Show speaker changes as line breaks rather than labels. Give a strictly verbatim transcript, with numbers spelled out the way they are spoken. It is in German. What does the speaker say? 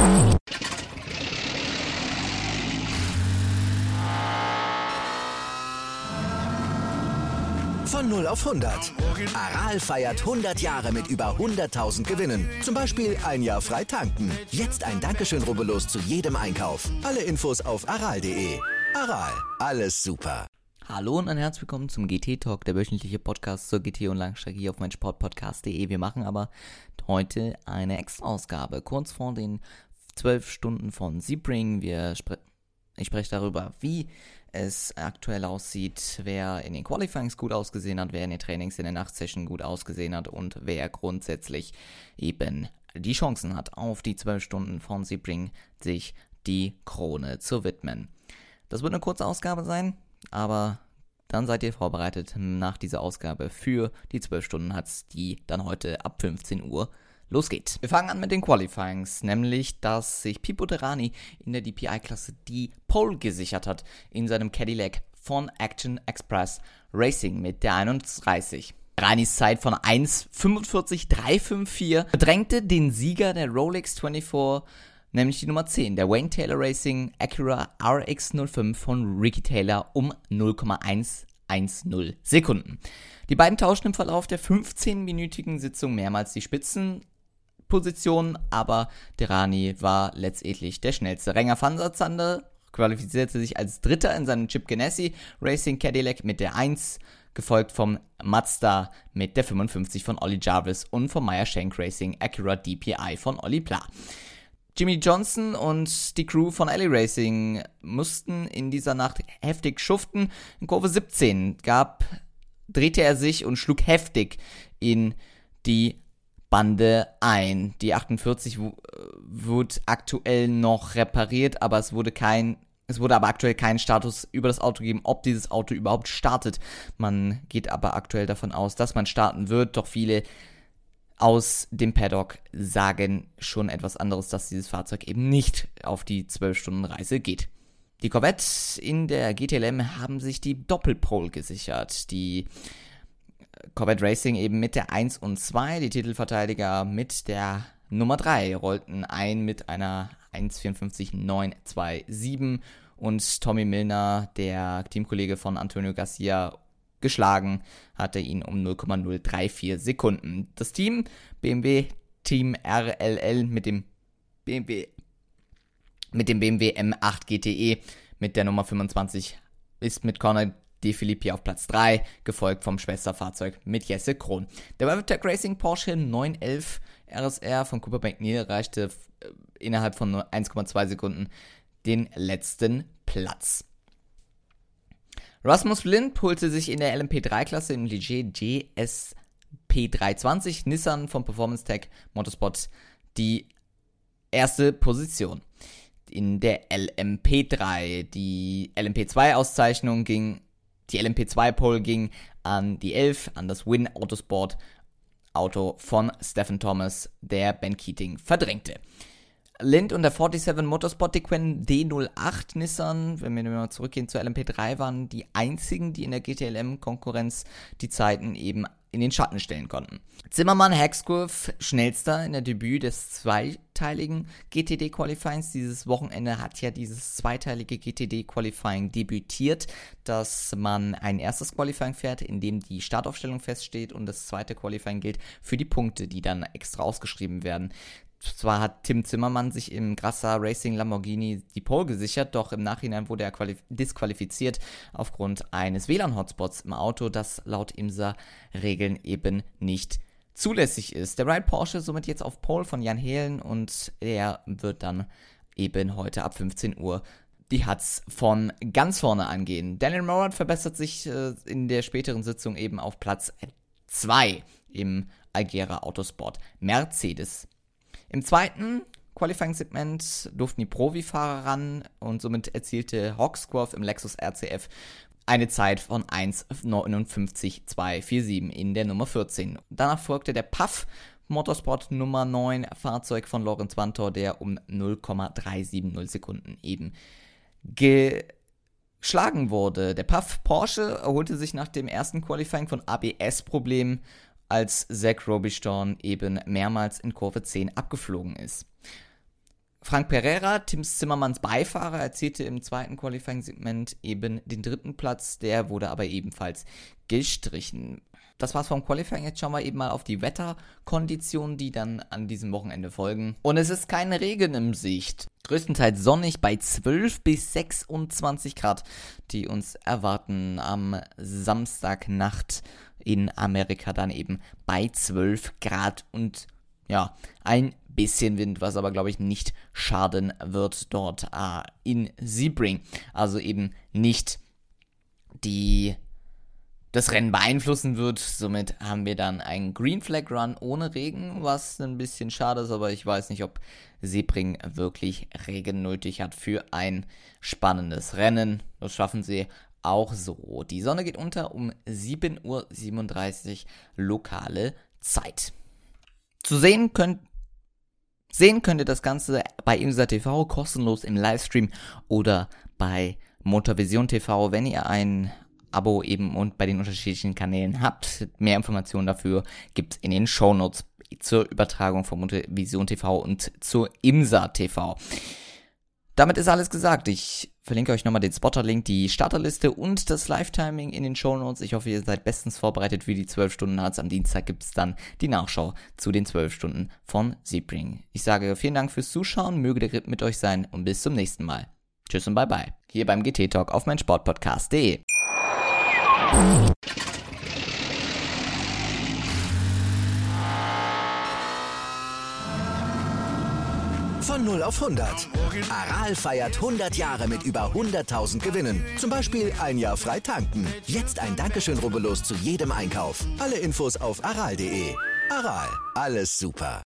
Von null auf hundert. Aral feiert hundert Jahre mit über hunderttausend Gewinnen. Zum Beispiel ein Jahr frei tanken. Jetzt ein Dankeschön, rubbellos zu jedem Einkauf. Alle Infos auf aral punkt de. Aral, alles super.
Hallo und ein herzlich willkommen zum G T-Talk, der wöchentliche Podcast zur G T und Langstrecke hier auf meinsportpodcast punkt de. Wir machen aber heute eine Extra-Ausgabe, kurz vor den zwölf Stunden von Sebring. Wir spre- ich spreche darüber, wie es aktuell aussieht, wer in den Qualifyings gut ausgesehen hat, wer in den Trainings in der Nachtsession gut ausgesehen hat und wer grundsätzlich eben die Chancen hat, auf die zwölf Stunden von Sebring sich die Krone zu widmen. Das wird eine kurze Ausgabe sein, aber dann seid ihr vorbereitet nach dieser Ausgabe für die zwölf Stunden, hat's die dann heute ab fünfzehn Uhr losgeht. Wir fangen an mit den Qualifyings, nämlich, dass sich Pipo Derani in der D P I-Klasse die Pole gesichert hat in seinem Cadillac von Action Express Racing mit der einunddreißig. Deranis Zeit von eins fünfundvierzig drei fünf vier bedrängte den Sieger der Rolex vierundzwanzig, nämlich die Nummer zehn, der Wayne Taylor Racing Acura R X null fünf von Ricky Taylor um null Komma eins eins null Sekunden. Die beiden tauschten im Verlauf der fünfzehnminütigen Sitzung mehrmals die Spitzenposition, aber Derani war letztendlich der schnellste. Renger van der Zande qualifizierte sich als Dritter in seinem Chip Ganassi Racing Cadillac mit der eins, gefolgt vom Mazda mit der fünfundfünfzig von Ollie Jarvis und vom Meyer Shank Racing Acura D P I von Olli Pla. Jimmy Johnson und die Crew von Alley Racing mussten in dieser Nacht heftig schuften. In Kurve siebzehn gab, drehte er sich und schlug heftig in die Bande ein. Die achtundvierzig w- wurde aktuell noch repariert, aber es wurde kein, es wurde aber aktuell kein Status über das Auto gegeben, ob dieses Auto überhaupt startet. Man geht aber aktuell davon aus, dass man starten wird, doch viele aus dem Paddock sagen schon etwas anderes, dass dieses Fahrzeug eben nicht auf die zwölf Stunden Reise geht. Die Corvette in der G T L M haben sich die Doppelpole gesichert. Die Corvette Racing eben mit der eins und zwei, die Titelverteidiger mit der Nummer drei rollten ein mit einer eins vierundfünfzig neun zwei sieben und Tommy Milner, der Teamkollege von Antonio Garcia, geschlagen hatte ihn um null Komma null drei vier Sekunden. Das Team B M W Team R L L mit dem B M W mit dem B M W M acht G T E mit der Nummer fünfundzwanzig ist mit Conor De Filippi auf Platz drei, gefolgt vom Schwesterfahrzeug mit Jesse Krohn. Der WeatherTech Racing Porsche neun elf R S R von Cooper McNeil erreichte äh, innerhalb von nur eins Komma zwei Sekunden den letzten Platz. Rasmus Lind holte sich in der L M P drei Klasse im Ligier G S P dreihundertzwanzig Nissan von Performance Tech Motorsport die erste Position in der L M P drei. Die L M P zwei Auszeichnung ging, die L M P zwei Pole ging an die elf, an das Win Autosport Auto von Stephen Thomas, der Ben Keating verdrängte. Lind und der siebenundvierzig Motorsport Dequan D null acht Nissan, wenn wir mal zurückgehen zur L M P drei, waren die einzigen, die in der G T L M-Konkurrenz die Zeiten eben in den Schatten stellen konnten. Zimmermann Hexkurve, schnellster in der Debüt des zweiteiligen G T D-Qualifyings. Dieses Wochenende hat ja dieses zweiteilige G T D-Qualifying debütiert, dass man ein erstes Qualifying fährt, in dem die Startaufstellung feststeht, und das zweite Qualifying gilt für die Punkte, die dann extra ausgeschrieben werden. Zwar hat Tim Zimmermann sich im Grassa Racing Lamborghini die Pole gesichert, doch im Nachhinein wurde er qualif- disqualifiziert aufgrund eines W L A N-Hotspots im Auto, das laut IMSA-Regeln eben nicht zulässig ist. Der Ride Porsche somit jetzt auf Pole von Jan Hehlen, und er wird dann eben heute ab fünfzehn Uhr die Hatz von ganz vorne angehen. Daniel Morad verbessert sich äh, in der späteren Sitzung eben auf Platz zwei im Algera Autosport Mercedes. Im zweiten Qualifying-Segment durften die Profifahrer ran, und somit erzielte Hawksworth im Lexus R C F eine Zeit von eins neunundfünfzig zwei viersiebenundvierzig in der Nummer vierzehn. Danach folgte der P A F Motorsport Nummer neun, Fahrzeug von Lorenz Vanthoor, der um null Komma drei sieben null Sekunden eben geschlagen wurde. Der P A F Porsche erholte sich nach dem ersten Qualifying von A B S-Problemen, als Zach Robiston eben mehrmals in Kurve zehn abgeflogen ist. Frank Pereira, Tim Zimmermanns Beifahrer, erzielte im zweiten Qualifying-Segment eben den dritten Platz, der wurde aber ebenfalls gestrichen. Das war's vom Qualifying, jetzt schauen wir eben mal auf die Wetterkonditionen, die dann an diesem Wochenende folgen. Und es ist kein Regen in Sicht. Größtenteils sonnig bei zwölf bis sechsundzwanzig Grad, die uns erwarten am Samstagnacht in Amerika dann eben bei zwölf Grad und ja, ein bisschen Wind, was aber, glaube ich, nicht schaden wird dort äh, in Sebring. Also eben nicht die das Rennen beeinflussen wird. Somit haben wir dann einen Green Flag Run ohne Regen, was ein bisschen schade ist, aber ich weiß nicht, ob Sebring wirklich Regen nötig hat für ein spannendes Rennen. Das schaffen sie auch so. Die Sonne geht unter um sieben Uhr siebenunddreißig lokale Zeit. Zu sehen könnt, sehen könnt ihr das Ganze bei Imsa T V kostenlos im Livestream oder bei Motorvision T V, wenn ihr ein Abo eben und bei den unterschiedlichen Kanälen habt. Mehr Informationen dafür gibt es in den Shownotes zur Übertragung von Motorvision T V und zur Imsa T V. Damit ist alles gesagt. Ich verlinke euch nochmal den Spotter-Link, die Starterliste und das Live-Timing in den Shownotes. Ich hoffe, ihr seid bestens vorbereitet für die zwölf Stunden Harz. Am Dienstag gibt es dann die Nachschau zu den zwölf Stunden von Sebring. Ich sage vielen Dank fürs Zuschauen, möge der Grip mit euch sein und bis zum nächsten Mal. Tschüss und bye bye. Hier beim G T Talk auf meinsportpodcast punkt de.
Von null auf hundert. Aral feiert hundert Jahre mit über hunderttausend Gewinnen. Zum Beispiel ein Jahr frei tanken. Jetzt ein Dankeschön, rubbellos zu jedem Einkauf. Alle Infos auf aral punkt de. Aral, alles super.